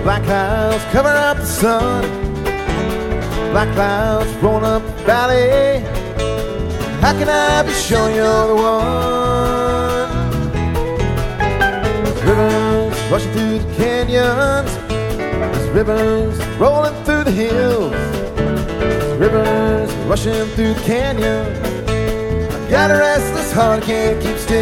Black clouds cover up the sun. Black clouds rolling up the valley. How can I be sure you're the one? There's rivers rushing through the canyons. There's rivers rolling through the hills. There's rivers rushing through the canyons. I've got a restless heart, can't keep still.